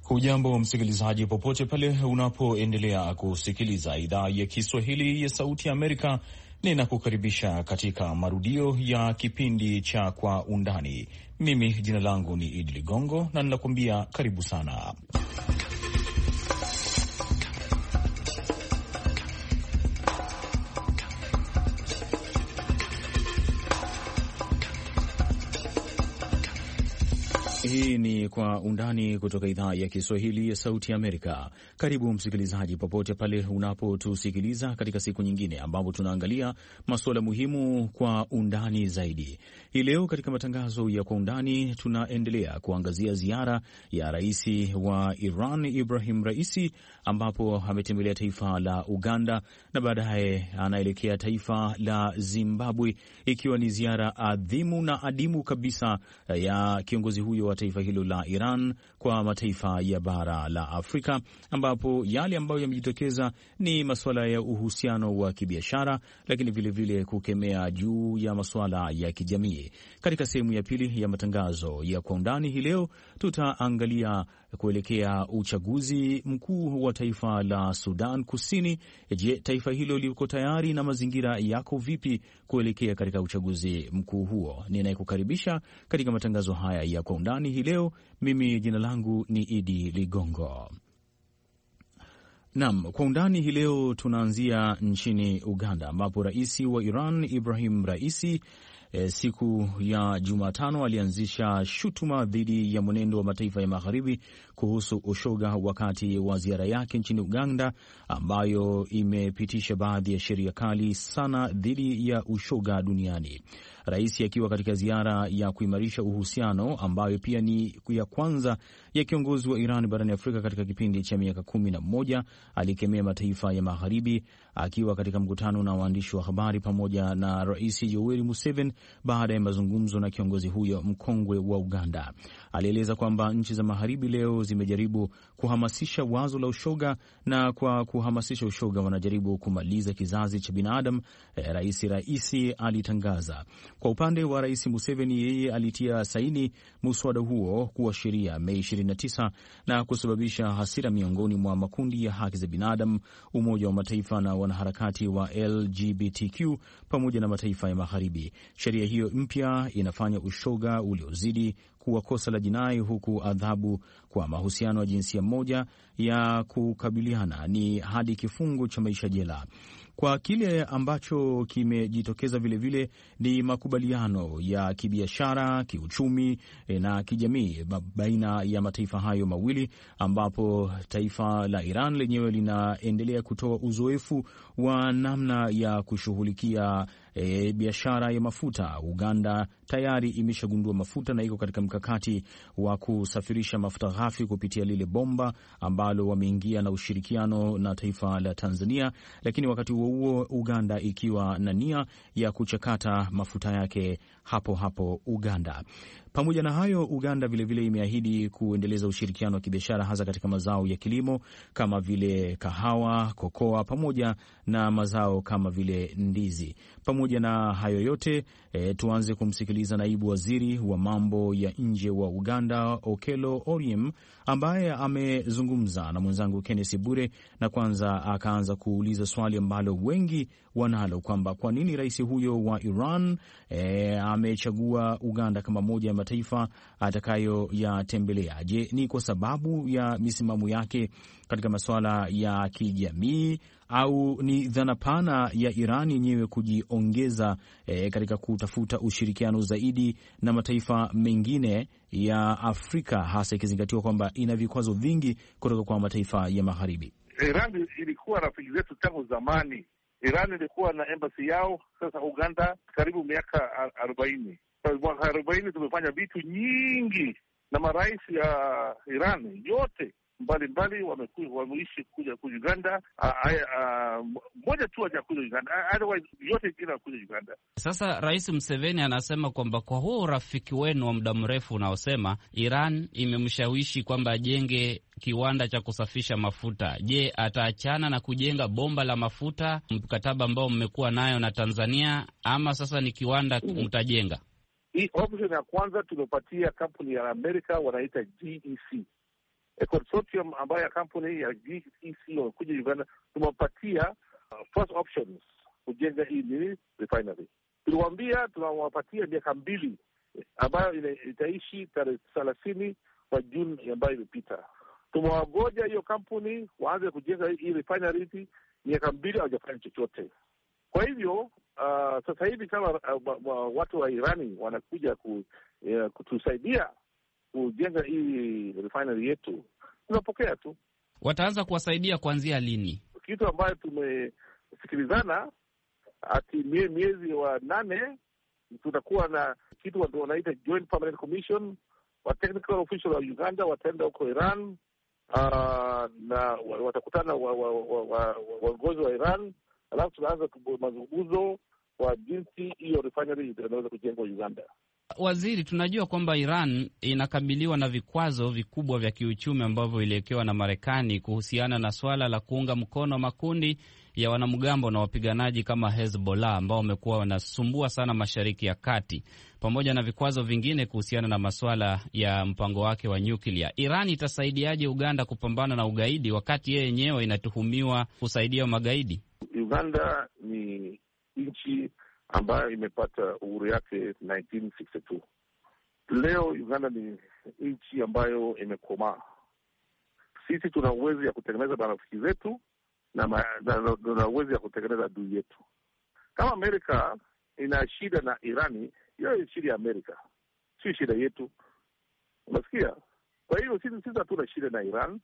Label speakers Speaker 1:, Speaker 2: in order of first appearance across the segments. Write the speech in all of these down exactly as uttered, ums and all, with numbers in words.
Speaker 1: Hujambo msikilizaji, popote pale unapoendelea kusikiliza idhaa ya Kiswahili ya Sauti ya Amerika. Ninakukaribisha katika marudio ya kipindi cha Kwa Undani. Mimi jina langu ni Idi Ligongo na ninakuambia karibu sana. Hii ni Kwa Undani kutoka idhaa ya Kiswahili ya Sauti ya Amerika. Karibu msikilizaji, popote pale unapotusikiliza katika siku nyingine ambapo tunaangalia masuala muhimu kwa undani zaidi. Hii leo katika matangazo ya Kwa Undani tunaendelea kuangazia ziara ya rais wa Iran Ibrahim Raisi, ambapo ametembelea taifa la Uganda na baadaye anaelekea taifa la Zimbabwe, ikiwa ni ziara adhimu na adimu kabisa ya kiongozi huyo wa taifa hilo la Iran kwa mataifa ya bara la Afrika, ambapo yale ambayo yamejitokeza ni masuala ya uhusiano wa kibiashara, lakini vilevile vile kukemea juu ya masuala ya kijamii. Katika sehemu ya pili ya matangazo ya Kwa Undani hii leo tutaangalia kuelekea uchaguzi mkuu wa taifa la Sudan Kusini. Je, taifa hilo liko tayari na mazingira yako vipi kuelekea katika uchaguzi mkuu huo? Ninayekukaribisha katika matangazo haya ya Kwa Undani hii leo, mimi jina langu ni Idi Ligongo. Naam, Kwa Undani hii leo tunaanzia nchini Uganda, ambapo rais wa Iran Ibrahim Raisi E, siku ya Jumatano alianzisha shutuma dhidi ya mwenendo wa mataifa ya magharibi kuhusu ushoga wakati wa ziara yake nchini Uganda, ambayo imepitisha baadhi ya sheria kali sana dhidi ya ushoga duniani. Rais akiwa katika ziara ya kuimarisha uhusiano ambayo pia ni ya kwanza ya kiongozi wa Iran barani Afrika katika kipindi cha miaka kumi na moja, alikemea mataifa ya magharibi akiwa katika mkutano na waandishi wa habari pamoja na Rais Yoweri Museveni baada ya mazungumzo na kiongozi huyo mkongwe wa Uganda. Alieleza kwamba nchi za magharibi leo zimejaribu kuhamasisha wazo la ushoga, na kwa kuhamasisha ushoga wanajaribu kumaliza kizazi cha binadamu. Eh, Rais Raisi alitangaza. Kwa upande wa Rais Museveni, yeye alitia saini muswada huo kuwa sheria Mei ishirini na tisa na kusababisha hasira miongoni mwa makundi ya haki za binadamu, Umoja wa Mataifa na wanaharakati wa L G B T Q pamoja na mataifa ya magharibi. Sheria hiyo mpya inafanya ushoga uliozidi kuwa kosa la jinai, huku adhabu kwa mahusiano ya jinsia moja ya kukabiliana ni hadi kifungo cha maisha jela. Kwa kile ambacho kimejitokeza vilevile ni makubaliano ya kibiashara, kiuchumi na kijamii baina ya mataifa hayo mawili, ambapo taifa la Iran lenyewe linaendelea kutoa uzoefu wa namna ya kushughulikia E, biashara ya mafuta. Uganda tayari imeshagundua mafuta na iko katika mkakati wa kusafirisha mafuta ghafi kupitia lile bomba ambalo wameingia na ushirikiano na taifa la Tanzania, lakini wakati huo huo Uganda ikiwa na nia ya kuchakata mafuta yake hapo hapo Uganda. Pamoja na hayo, Uganda vilevile imeahidi kuendeleza ushirikiano wa kibiashara hasa katika mazao ya kilimo kama vile kahawa, kokoa pamoja na mazao kama vile ndizi. Pamoja na hayo yote, e, tuanze kumsikiliza naibu waziri wa mambo ya nje wa Uganda Okello Oryem, ambaye amezungumza na mwenzangu Kenneth Bure, na kwanza akaanza kuuliza swali ambalo wengi wanalo kwamba kwa nini rais huyo wa Iran e, amechagua Uganda kama moja ya mataifa atakayoyatembelea. Je, ni kwa sababu ya misimamo yake katika masuala ya kijamii au ni dhana pana ya Iran yenyewe kujiongeza e, katika kutafuta ushirikiano zaidi na mataifa mengine ya Afrika, hasa ikizingatiwa kwamba ina vikwazo vingi kutoka kwa mataifa ya magharibi?
Speaker 2: Iran ilikuwa rafiki zetu tangu zamani. Iran ilikuwa na embassy yao sasa Uganda karibu miaka arobaini. Mwaka arobaini tumefanya vitu nyingi na marais ya Iran yote mbalimbali wameishi kuja kuja Uganda. Mmoja tu hajakuja Uganda, otherwise yote kila kuja Uganda.
Speaker 3: Sasa Rais Museveni anasema kwamba kwa huo urafiki wenu wa muda mrefu unaosema Iran imemshawishi kwamba ajenge kiwanda cha kusafisha mafuta. Je, ataachana na kujenga bomba la mafuta, mkataba ambao mmekuwa nayo na Tanzania, ama sasa ni kiwanda mtajenga?
Speaker 2: Hii option ya kwanza tumepatia kampuni ya Amerika wanaita G E C. consortium ambayo ya kampuni ya G E C wamekuja Uganda, tumewapatia uh, first options kujenga hii nini refinery. Tuliwaambia tunawapatia miaka mbili ambayo itaishi tarehe thelathini kwa Juni ambayo imepita. Tumewagoja hiyo kampuni waanze kujenga hii refinery, miaka mbili hawajafanya chochote. Kwa hivyo uh, sasa hivi kama uh, watu wa Irani wanakuja ku, uh, kutusaidia kujenga hii refinery yetu, tunapokea tu.
Speaker 3: Wataanza kuwasaidia kuanzia lini?
Speaker 2: Kitu ambayo tumesikilizana ati mie, miezi wa nane tutakuwa na kitu watu wanaita Joint Permanent Commission, wa technical official wa Uganda wataenda huko Iran, uh, na watakutana waongozi wa, wa, wa, wa Iran, alafu tunaanza mazungumzo kwa jinsi hiyo refinery inaweza kujengwa Uganda.
Speaker 3: Waziri, tunajua kwamba Iran inakabiliwa na vikwazo vikubwa vya kiuchumi ambavyo viliwekewa na Marekani kuhusiana na swala la kuunga mkono makundi ya wanamgambo na wapiganaji kama Hezbollah ambao wamekuwa wanasumbua sana Mashariki ya Kati, pamoja na vikwazo vingine kuhusiana na masuala ya mpango wake wa nyuklia. Iran itasaidiaje Uganda kupambana na ugaidi wakati yeye yenyewe inatuhumiwa kusaidia magaidi?
Speaker 2: Uganda ni nchi ambayo imepata uhuru yake nineteen sixty-two. Leo Uganda ni nchi ambayo imekomaa. Sisi tuna uwezo ya kutengeneza marafiki zetu na tuna uwezo ya kutengeneza adui yetu. Kama Amerika ina shida na Irani, hiyo ni shida ya Amerika, si shida yetu. Unasikia? Kwa hiyo sisi sisi hatuna shida na Iran.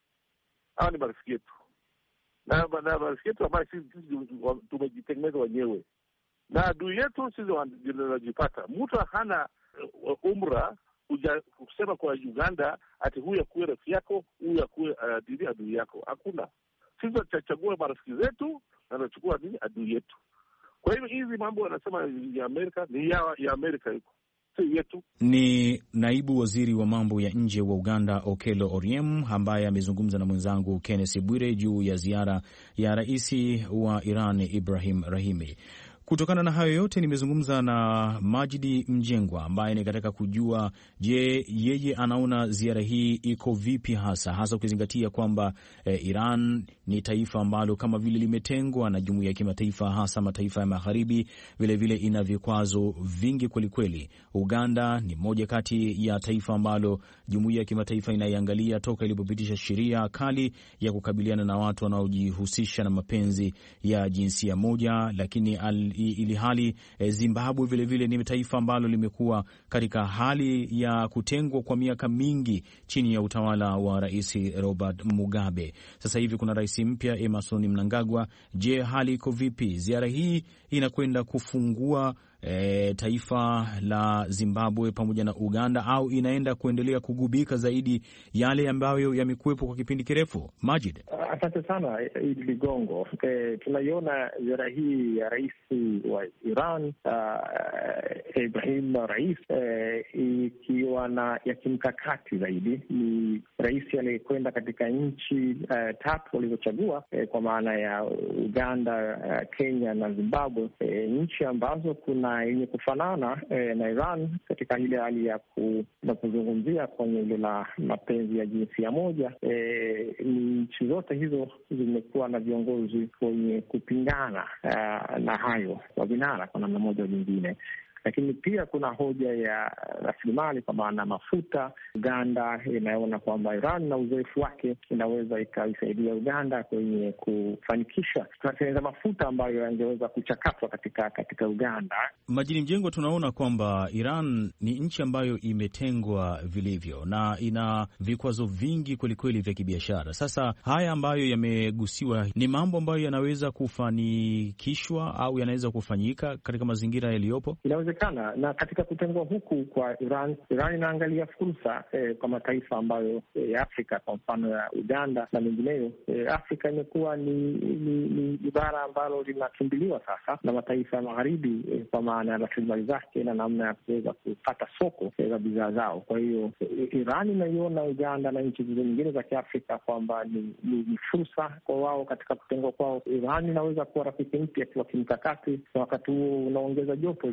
Speaker 2: Hao ni marafiki yetu. Na marafiki yetu ambao sisi tumejitengeneza wenyewe. Na adui yetu sisi wanajipata. Mtu hana uh, umra kuja kusema kwa Uganda ati huyu akuwe rafiki yako, huyu akuwe uh, adui yako. Hakuna. Sisi tutachagua marafiki zetu na tunachukua nini adui yetu. Kwa hivyo hizi mambo wanasema ya Amerika ni ya, ya Amerika iko. Si yetu.
Speaker 1: Ni naibu waziri wa mambo ya nje wa Uganda Okello Oryem ambaye amezungumza na mwenzangu Kenneth Bwire juu ya ziara ya rais wa Iran Ibrahim Rahimi. Kutokana na hayo yote nimezungumza na Majidi Mjengwa ambaye ni katika kujua, je, yeye anaona ziara hii iko vipi hasa hasa ukizingatia kwamba eh, Iran ni taifa ambalo kama vile limetengwa na jumuiya ya kimataifa, hasa mataifa ya magharibi, vile vile ina vikwazo vingi kweli kweli. Uganda ni moja kati ya taifa ambalo jumuiya ya kimataifa inaiangalia toka ilipopitisha sheria kali ya kukabiliana na watu wanaojihusisha na mapenzi ya jinsia moja, lakini al ili hali Zimbabwe vile vile ni taifa ambalo limekuwa katika hali ya kutengwa kwa miaka mingi chini ya utawala wa Rais Robert Mugabe. Sasa hivi kuna rais mpya Emmerson Mnangagwa. Je, hali iko vipi? Ziara hii inakwenda kufungua E, taifa la Zimbabwe pamoja na Uganda au inaenda kuendelea kugubika zaidi yale ambayo yamekuwepo kwa kipindi kirefu? Majid.
Speaker 4: Asante sana Idi Ligongo. E, tunaiona ziara hii ya rais wa Iran uh, Ibrahim Rais e, ikiwa na ya kimkakati zaidi. Ni rais aliyekwenda katika nchi uh, tatu walizochagua, e, kwa maana ya Uganda, uh, Kenya na Zimbabwe, e, nchi ambazo kuna yenye kufanana eh, na Iran katika ile hali ya kuzungumzia kwenye ile la mapenzi ya jinsia moja. Eh, ni nchi zote hizo zimekuwa na viongozi wenye kupingana uh, na hayo kwa vinara kwa namna moja au nyingine. Lakini pia kuna hoja ya rasilimali kwa maana mafuta. Uganda inaona kwamba Iran na uzoefu wake inaweza ikaisaidia Uganda kwenye kufanikisha kutengeneza mafuta ambayo yangeweza kuchakatwa katika katika Uganda.
Speaker 1: Majini Mjengo, tunaona kwamba Iran ni nchi ambayo imetengwa vilivyo na ina vikwazo vingi kwelikweli vya kibiashara. Sasa haya ambayo yamegusiwa ni mambo ambayo yanaweza kufanikishwa au yanaweza kufanyika katika mazingira yaliyopo.
Speaker 4: Inawezekana, na katika kutengwa huku kwa Iran, Iran inaangalia fursa eh, kwa mataifa ambayo eh, Afrika kwa mfano ya Uganda na mengineyo. Eh, Afrika imekuwa ni ni, ni bara ambalo linakimbiliwa sasa na mataifa ya magharibi eh, kwa maana ya rasilimali zake na namna ya kuweza kupata soko za eh, bidhaa zao. Kwa hiyo eh, Iran inaiona Uganda na nchi nyingine za Kiafrika kwamba ni, ni, ni fursa kwa wao katika kutengwa kwao. Iran inaweza kuwa rafiki mpya kwa kimkakati, na wakati huo unaongeza jopo lile la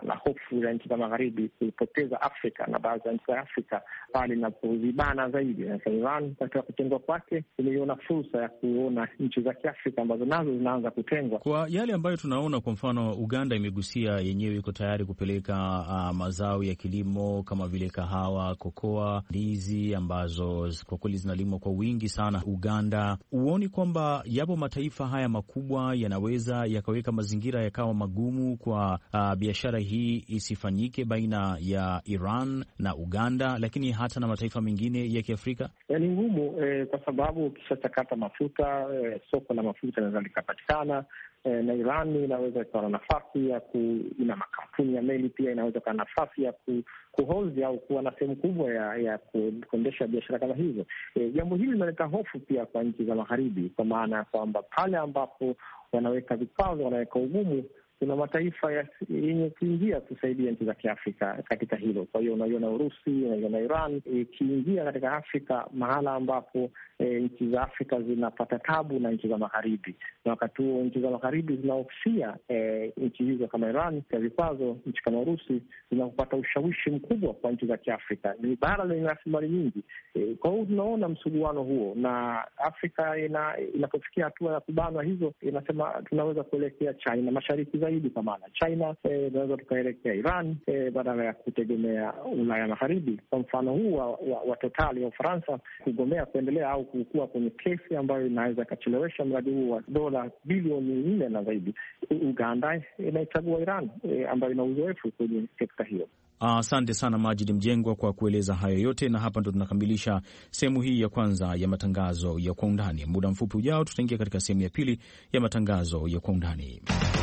Speaker 4: na hofu ya nchi za magharibi kuipoteza Afrika na baadhi ya nchi za Afrika pale inapozibana zaidi. Na Iran katika kutengwa kwake imeiona fursa ya kuona nchi za Kiafrika ambazo nazo zinaanza kutengwa.
Speaker 1: Kwa yale ambayo tunaona, kwa mfano Uganda imegusia yenyewe, iko tayari kupeleka uh, mazao ya kilimo kama vile kahawa, kokoa, ndizi ambazo kwa kweli zinalimwa kwa wingi sana Uganda. Huoni kwamba yapo mataifa haya makubwa yanaweza yakaweka mazingira yakawa magumu kwa uh, biashara hii isifanyike baina ya Iran na Uganda, lakini hata na mataifa mengine ya Kiafrika?
Speaker 4: Ni ngumu eh, kwa sababu ukishachakata mafuta eh, soko la mafuta linaweza likapatikana. Na Iran inaweza ikawa na nafasi ya ku, ina makampuni ya meli pia inaweza kuwa na nafasi ya ku, kuhozi au kuwa na sehemu kubwa ya ya kuendesha biashara kama hizo. E, jambo hili linaleta hofu pia kwa nchi za magharibi, kwa maana ya kwamba pale ambapo wanaweka vikwazo, wanaweka ugumu, kuna mataifa yenye kuingia kusaidia nchi za Kiafrika katika hilo. Kwa hiyo unaiona Urusi, unaiona Iran ikiingia e, katika Afrika mahala ambapo e, nchi za Afrika zinapata tabu na nchi za magharibi, na wakati huo nchi za magharibi zinahofia e, nchi hizo kama Iran kwa vikwazo, nchi kama Urusi zinapata ushawishi mkubwa kwa nchi za Kiafrika. Ni bara lenye rasilimali nyingi e, kwa hiyo tunaona msuguano huo, na Afrika ina, inapofikia hatua ya kubanwa hizo, inasema tunaweza kuelekea China mashariki zaidi, kwa maana China tunaweza e, tukaelekea Iran e, badala ya kutegemea Ulaya magharibi. Kwa mfano huu wa, wa, wa Total ya Ufaransa kugomea kuendelea au kukua kwenye kesi ambayo inaweza ikachelewesha mradi huu wa dola bilioni nne na zaidi, Uganda inaichagua Iran e, ambayo ina uzoefu kwenye sekta hiyo.
Speaker 1: Asante uh, sana Majid Mjengwa kwa kueleza hayo yote, na hapa ndo tunakamilisha sehemu hii ya kwanza ya matangazo ya Kwa Undani. Muda mfupi ujao tutaingia katika sehemu ya pili ya matangazo ya Kwa Undani.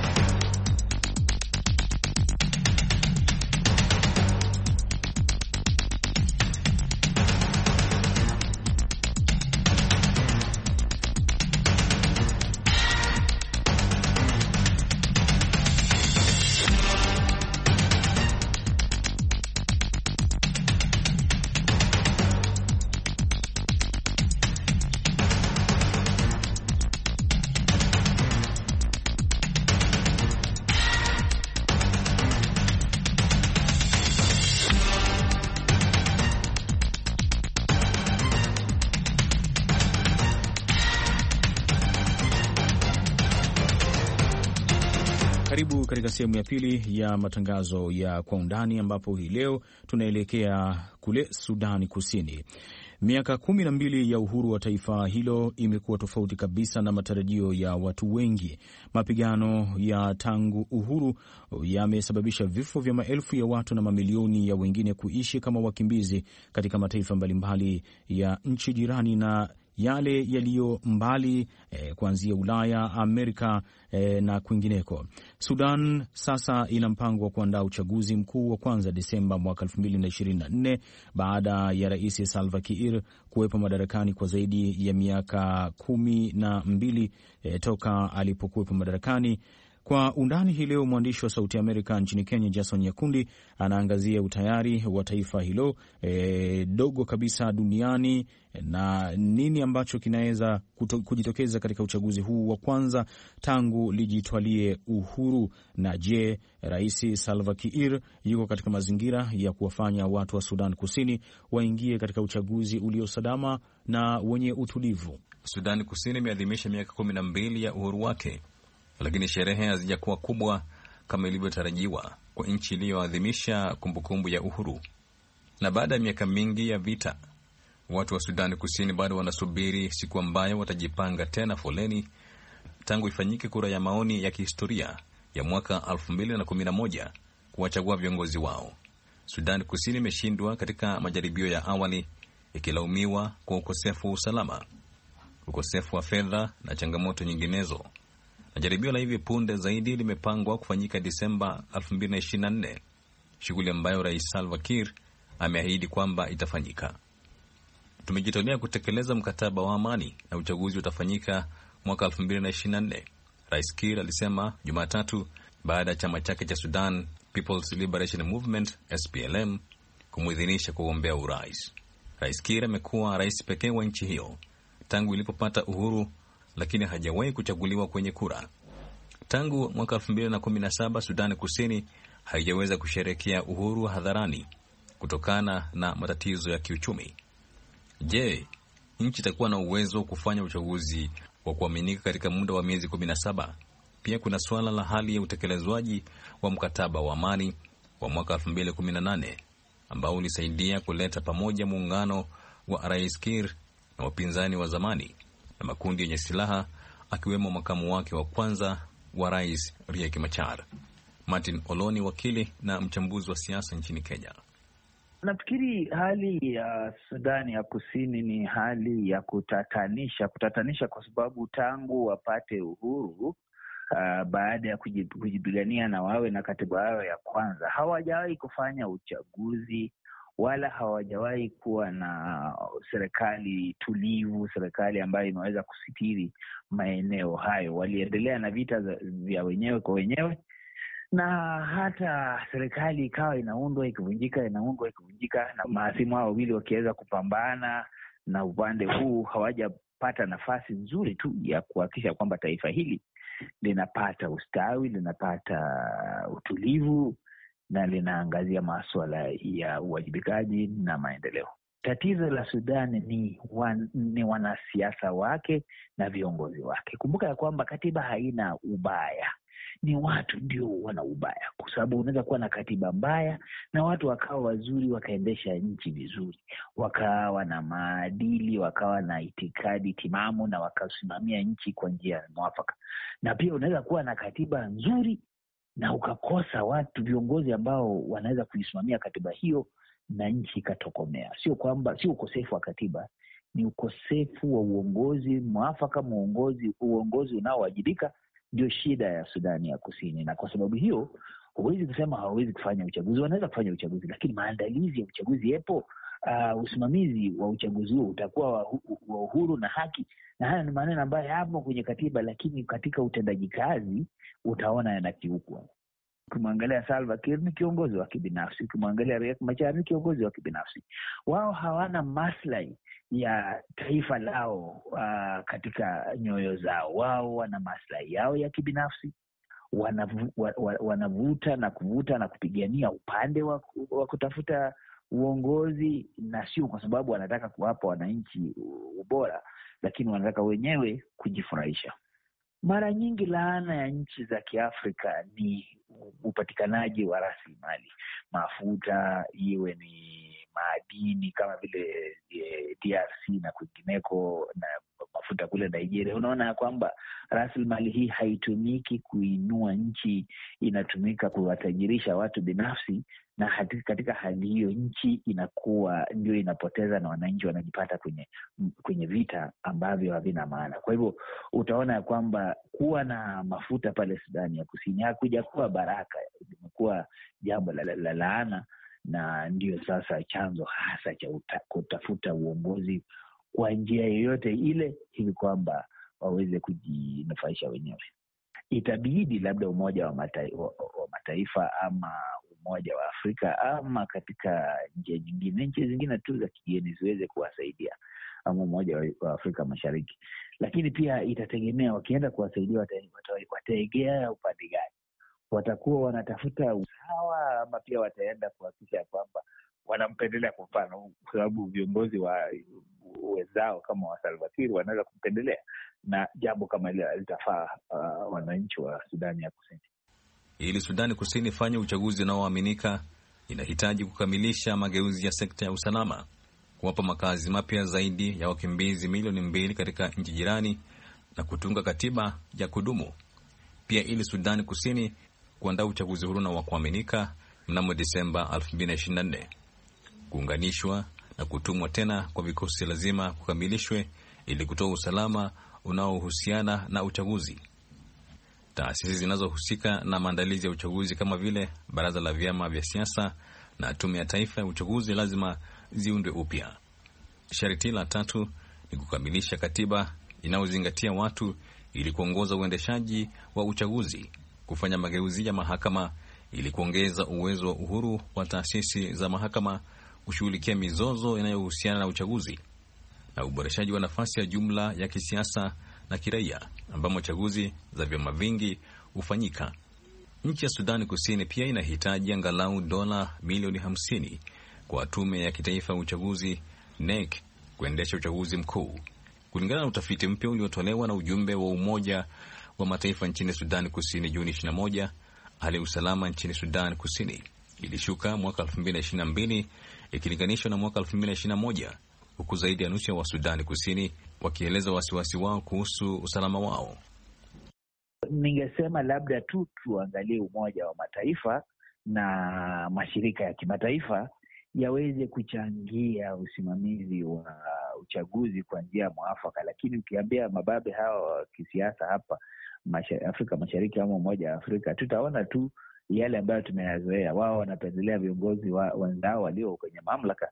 Speaker 1: Karibu katika sehemu ya pili ya matangazo ya Kwa Undani, ambapo hii leo tunaelekea kule Sudani Kusini. Miaka kumi na mbili ya uhuru wa taifa hilo imekuwa tofauti kabisa na matarajio ya watu wengi. Mapigano ya tangu uhuru yamesababisha vifo vya maelfu ya watu na mamilioni ya wengine kuishi kama wakimbizi katika mataifa mbalimbali ya nchi jirani na yale yaliyo mbali eh, kuanzia Ulaya, Amerika eh, na kwingineko. Sudan sasa ina mpango wa kuandaa uchaguzi mkuu wa kwanza Desemba mwaka elfu mbili na ishirini na nne baada ya Rais Salva Kiir kuwepo madarakani kwa zaidi ya miaka kumi na mbili eh, toka alipokuwepo madarakani. Kwa undani hii leo, mwandishi wa Sauti ya Amerika nchini Kenya Jason Nyakundi anaangazia utayari wa taifa hilo e, dogo kabisa duniani na nini ambacho kinaweza kujitokeza katika uchaguzi huu wa kwanza tangu lijitwalie uhuru. Na je, Rais Salva Kiir yuko katika mazingira ya kuwafanya watu wa Sudan Kusini waingie katika uchaguzi uliosalama na wenye utulivu?
Speaker 5: Sudan Kusini imeadhimisha miaka kumi na mbili ya uhuru wake, lakini sherehe hazijakuwa kubwa kama ilivyotarajiwa kwa nchi iliyoadhimisha kumbukumbu ya uhuru. Na baada ya miaka mingi ya vita, watu wa Sudani Kusini bado wanasubiri siku ambayo watajipanga tena foleni tangu ifanyike kura ya maoni ya kihistoria ya mwaka elfu mbili na kumi na moja kuwachagua viongozi wao. Sudani Kusini imeshindwa katika majaribio ya awali, ikilaumiwa kwa ukosefu wa usalama, ukosefu wa fedha na changamoto nyinginezo. Na jaribio la hivi punde zaidi limepangwa kufanyika Disemba elfu mbili na ishirini na nne, shughuli ambayo Rais Salva Kiir ameahidi kwamba itafanyika. Tumejitolea kutekeleza mkataba wa amani na uchaguzi utafanyika mwaka elfu mbili na ishirini na nne, Rais Kiir alisema Jumatatu baada ya chama chake cha Sudan People's Liberation Movement S P L M kumuidhinisha kugombea urais. Rais Kiir amekuwa rais pekee wa nchi hiyo tangu ilipopata uhuru, lakini hajawahi kuchaguliwa kwenye kura. Tangu mwaka elfu mbili na kumi na saba Sudani Kusini haijaweza kusherehekea uhuru hadharani kutokana na matatizo ya kiuchumi. Je, nchi itakuwa na uwezo wa kufanya uchaguzi wa kuaminika katika muda wa miezi kumi na saba? Pia kuna suala la hali ya utekelezwaji wa mkataba wa amani wa mwaka elfu mbili kumi na nane ambao ulisaidia kuleta pamoja muungano wa Rais Kiir na wapinzani wa zamani na makundi yenye silaha, akiwemo makamu wake wa kwanza wa rais Riek Machar. Martin Oloni, wakili na mchambuzi wa siasa nchini Kenya.
Speaker 6: Nafikiri hali ya Sudani ya Kusini ni hali ya kutatanisha, kutatanisha kwa sababu tangu wapate uhuru Uh, baada ya kujipigania na wawe na katiba yao ya kwanza, hawajawahi kufanya uchaguzi wala hawajawahi kuwa na serikali tulivu, serikali ambayo imeweza kusitiri maeneo hayo. Waliendelea na vita vya wenyewe kwa wenyewe, na hata serikali ikawa inaundwa ikivunjika, inaundwa ikivunjika, na mahasimu hao wawili wakiweza kupambana, na upande huu hawajapata nafasi nzuri tu ya kuhakikisha kwamba taifa hili linapata ustawi, linapata utulivu na linaangazia masuala ya uwajibikaji na maendeleo. Tatizo la Sudani ni, wan, ni wanasiasa wake na viongozi wake. Kumbuka ya kwamba katiba haina ubaya, ni watu ndio wana ubaya, kwa sababu unaweza kuwa na katiba mbaya na watu wakawa wazuri, wakaendesha nchi vizuri, wakawa na maadili, wakawa na itikadi timamu na wakasimamia nchi kwa njia mwafaka. Na pia unaweza kuwa na katiba nzuri na ukakosa watu viongozi ambao wanaweza kuisimamia katiba hiyo na nchi ikatokomea. Sio kwamba sio ukosefu wa katiba, ni ukosefu wa uongozi mwafaka, uongozi uongozi unaowajibika ndio shida ya Sudani ya Kusini. Na kwa sababu hiyo huwezi kusema hawawezi kufanya uchaguzi. Wanaweza kufanya uchaguzi, lakini maandalizi ya uchaguzi yepo. Uh, usimamizi wa uchaguzi huo utakuwa wa, wa uhuru na haki, na haya ni maneno ambayo yapo kwenye katiba, lakini katika utendaji kazi utaona yanakiukwa. Ukimwangalia Salva Kiir ni kiongozi wa kibinafsi, ukimwangalia Riek Machar ni kiongozi wa kibinafsi. Wao hawana maslahi ya taifa lao uh, katika nyoyo zao. Wao wana maslahi yao ya kibinafsi, wanavu, wa, wa, wanavuta na kuvuta na kupigania upande wa, wa kutafuta uongozi, na sio kwa sababu wanataka kuwapa wananchi ubora, lakini wanataka wenyewe kujifurahisha. Mara nyingi laana ya nchi za Kiafrika ni upatikanaji wa rasilimali, mafuta, iwe ni madini kama vile D R C na kwingineko, na mafuta kule Nigeria. Unaona ya kwamba rasilimali hii haitumiki kuinua nchi, inatumika kuwatajirisha watu binafsi, na katika hali hiyo nchi inakuwa ndio inapoteza na wananchi wanajipata kwenye kwenye vita ambavyo havina maana. Kwa hivyo utaona ya kwamba kuwa na mafuta pale Sudani ya Kusini hakuja kuwa baraka, imekuwa jambo la, la, la laana, na ndio sasa chanzo hasa cha kutafuta uongozi kwa njia yoyote ile, hivi kwamba waweze kujinufaisha wenyewe. Itabidi labda Umoja wa Mataifa, wa Mataifa ama Umoja wa Afrika ama katika njia nyingine, nchi zingine tu za kigeni ziweze kuwasaidia, ama Umoja wa Afrika Mashariki. Lakini pia itategemea wakienda kuwasaidia wataegea upande gani. Watakuwa wanatafuta usawa ama pia wataenda kuhakikisha kwamba wanampendelea, kwa mfano, kwa sababu viongozi wa wenzao kama wa Salva Kiir wanaweza kumpendelea, na jambo kama ile litafaa uh, wananchi wa Sudani ya Kusini.
Speaker 5: Ili Sudani Kusini ifanye uchaguzi unaoaminika, inahitaji kukamilisha mageuzi ya sekta ya usalama, kuwapa makazi mapya zaidi ya wakimbizi milioni mbili katika nchi jirani, na kutunga katiba ya kudumu. Pia ili Sudani Kusini kuandaa uchaguzi huru na wa kuaminika mnamo Desemba elfu mbili ishirini na nne. Kuunganishwa na kutumwa tena kwa vikosi lazima kukamilishwe ili kutoa usalama unaohusiana na uchaguzi. Taasisi zinazohusika na maandalizi ya uchaguzi kama vile baraza la vyama vya siasa na tume ya taifa ya uchaguzi lazima ziundwe upya. Sharti la tatu ni kukamilisha katiba inayozingatia watu ili kuongoza uendeshaji wa uchaguzi, kufanya mageuzi ya mahakama ili kuongeza uwezo wa uhuru wa taasisi za mahakama, kushughulikia mizozo inayohusiana na uchaguzi, na uboreshaji wa nafasi ya jumla ya kisiasa na kiraia ambamo chaguzi za vyama vingi hufanyika. Nchi ya Sudani Kusini pia inahitaji angalau dola milioni hamsini kwa tume ya kitaifa ya uchaguzi N E C kuendesha uchaguzi mkuu. Kulingana na utafiti mpya uliotolewa na ujumbe wa Umoja wa Mataifa nchini Sudani Kusini Juni ishirini na moja, hali ya usalama nchini Sudani Kusini ilishuka mwaka elfu mbili na ishirini na mbili ikilinganishwa na mwaka elfu mbili na ishirini na moja, huku zaidi ya nusu ya Wasudani Kusini wakieleza wasiwasi wao kuhusu usalama wao.
Speaker 6: Ningesema labda tu tuangalie Umoja wa Mataifa na mashirika ya kimataifa yaweze kuchangia usimamizi wa uchaguzi kwa njia mwafaka, lakini ukiambia mababe hawa wa kisiasa hapa Afrika Mashariki ama Umoja wa Afrika, tutaona tu yale ambayo tumeyazoea. Wao wanapendelea viongozi wa wenzao walio kwenye mamlaka,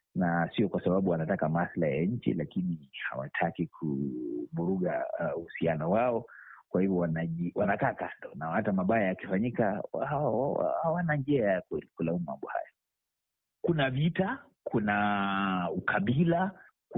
Speaker 6: na sio kwa sababu wanataka maslahi ya nchi, lakini hawataki kuburuga uhusiano uh, wao. Kwa hivyo wanaji, wanakaa kando, na hata mabaya yakifanyika hawana njia ya kulaumu mambo haya. Kuna vita, kuna ukabila,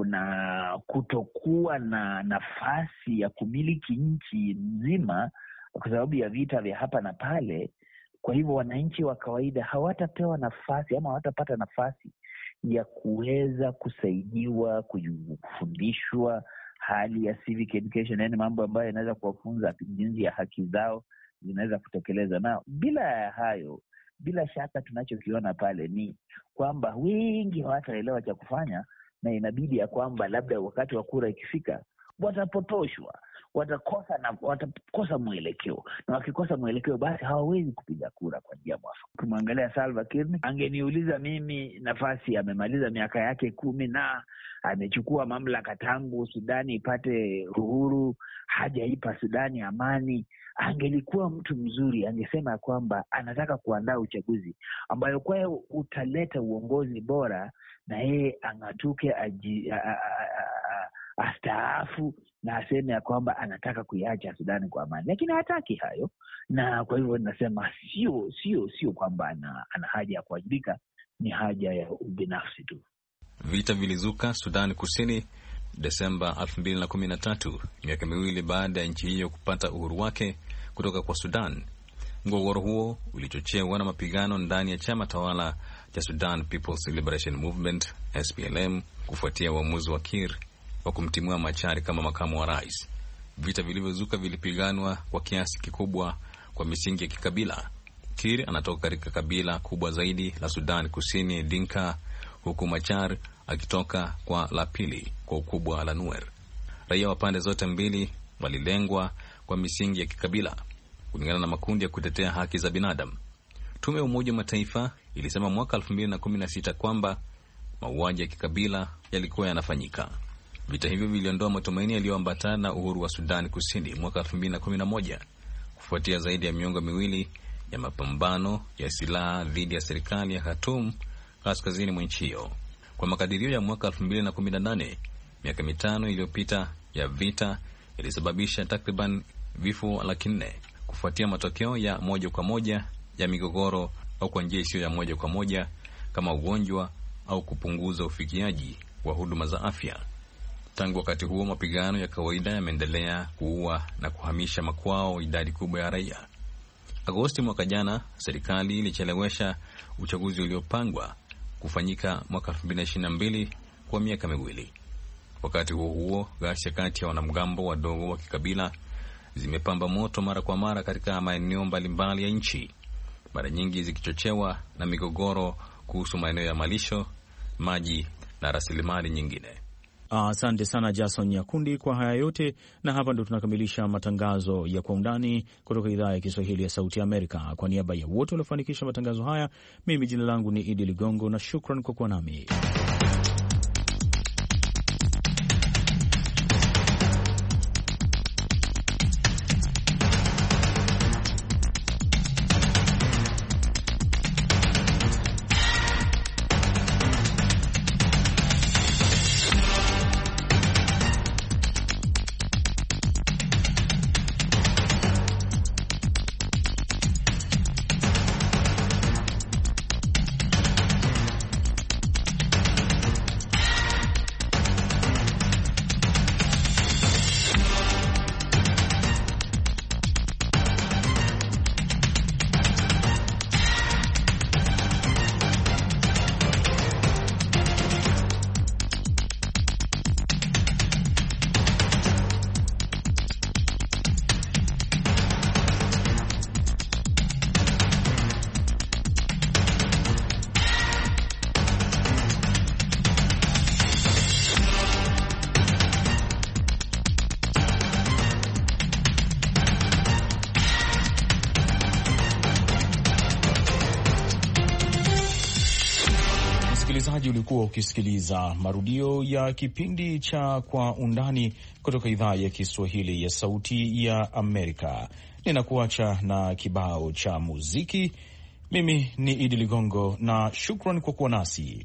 Speaker 6: kuna kutokuwa na nafasi ya kumiliki nchi nzima kwa sababu ya vita vya hapa na pale. Kwa hivyo wananchi wa kawaida hawatapewa nafasi ama hawatapata nafasi ya kuweza kusaidiwa, kufundishwa hali ya civic education, yaani mambo ambayo yanaweza kuwafunza jinsi ya haki zao zinaweza kutekeleza. Na bila ya hayo, bila shaka tunachokiona pale ni kwamba wengi hawataelewa cha kufanya, na inabidi ya kwamba labda wakati wa kura ikifika watapotoshwa, watakosa na watakosa mwelekeo, na wakikosa mwelekeo basi hawawezi kupiga kura kwa njia mwafaka. Kumwangalia Salva Kiir, angeniuliza mimi, nafasi amemaliza miaka yake kumi na amechukua mamlaka tangu Sudani ipate uhuru, hajaipa Sudani amani. Angelikuwa mtu mzuri, angesema kwamba anataka kuandaa uchaguzi ambayo kwa utaleta uongozi bora, na yeye angatuke aji, a, a, a, a, astaafu na aseme ya kwamba anataka kuiacha Sudani kwa amani, lakini hataki hayo. Na kwa hivyo nasema sio sio sio kwamba ana, ana haja ya kuwajibika, ni haja ya ubinafsi tu.
Speaker 5: Vita vilizuka Sudani Kusini Desemba elfu mbili na kumi na tatu, miaka miwili baada ya nchi hiyo kupata uhuru wake kutoka kwa Sudan. Mgogoro huo ulichochewa na mapigano ndani ya chama tawala cha Sudan People's Liberation Movement S P L M kufuatia uamuzi wa Kiir wa kumtimua Machar kama makamu wa rais. Vita vilivyozuka vilipiganwa kwa kiasi kikubwa kwa misingi ya kikabila. Kiir anatoka katika kabila kubwa zaidi la Sudan Kusini, Dinka, huku Machar akitoka kwa la pili kwa ukubwa la Nuer. Raia wa pande zote mbili walilengwa kwa misingi ya kikabila kulingana na makundi ya kutetea haki za binadamu. Tume ya Umoja wa Mataifa ilisema mwaka elfu mbili na kumi na sita kwamba mauaji ya kikabila yalikuwa yanafanyika. Vita hivyo viliondoa matumaini yaliyoambatana na uhuru wa Sudan Kusini mwaka elfu mbili na kumi na moja kufuatia zaidi ya miongo miwili ya mapambano ya silaha dhidi ya serikali ya Khartoum kaskazini mwa nchi hiyo. Kwa makadirio ya mwaka elfu mbili na kumi na nane, miaka mitano iliyopita ya vita ilisababisha takriban vifo laki nne kufuatia matokeo ya moja kwa moja ya migogoro au kwa njia isiyo ya moja kwa moja kama ugonjwa au kupunguza ufikiaji wa huduma za afya. Tangu wakati huo, mapigano ya kawaida yameendelea kuua na kuhamisha makwao idadi kubwa ya raia. Agosti mwaka jana, serikali ilichelewesha uchaguzi uliopangwa kufanyika mwaka elfu mbili na ishirini na mbili kwa miaka miwili. Wakati huo huo, ghasia kati ya wanamgambo wadogo wa kikabila zimepamba moto mara kwa mara katika maeneo mbalimbali ya nchi, mara nyingi zikichochewa na migogoro kuhusu maeneo ya malisho, maji na rasilimali nyingine.
Speaker 1: Asante uh, sana Jason Nyakundi kwa haya yote, na hapa ndo tunakamilisha matangazo ya Kwa Undani kutoka idhaa ya Kiswahili ya Sauti ya Amerika. Kwa niaba ya wote waliofanikisha matangazo haya, mimi jina langu ni Idi Ligongo na shukran kwa kuwa nami. msikilizaji, ulikuwa ukisikiliza marudio ya kipindi cha Kwa Undani kutoka idhaa ya Kiswahili ya Sauti ya Amerika. Ninakuacha na kibao cha muziki. Mimi ni Idi Ligongo na shukran kwa kuwa nasi.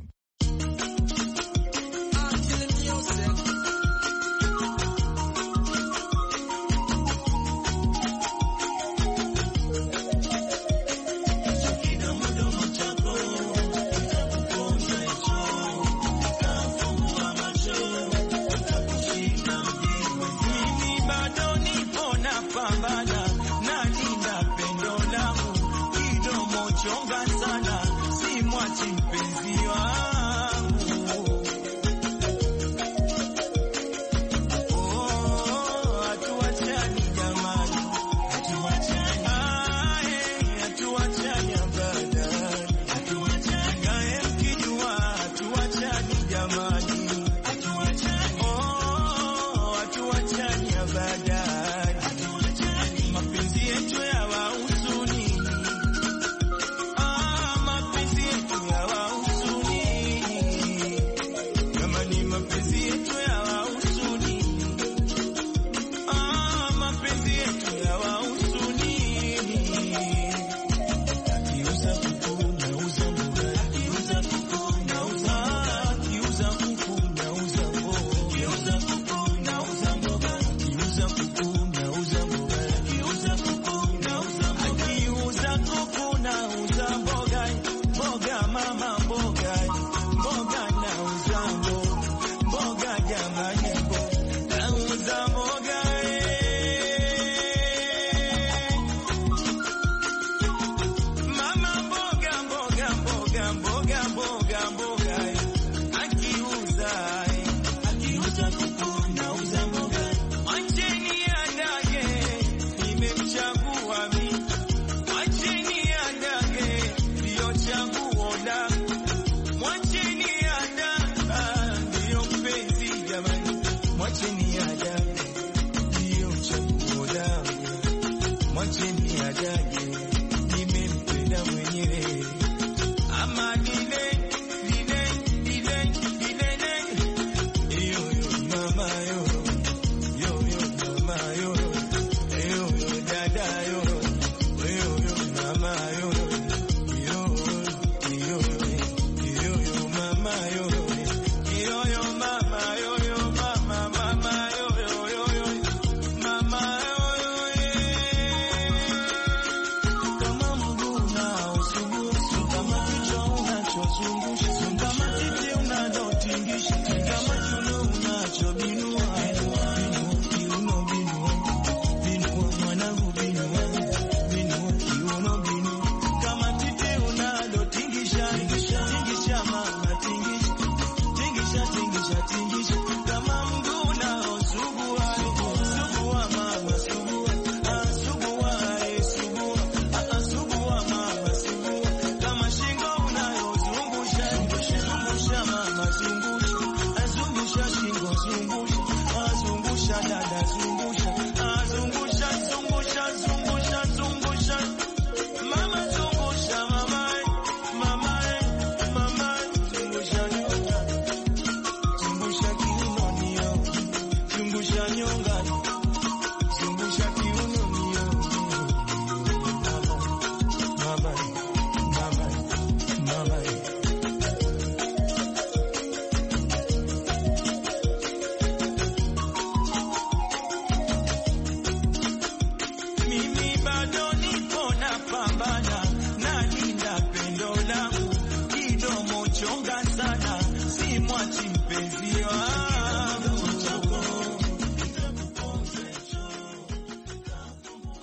Speaker 7: Binu, binu, binu, binu, binu,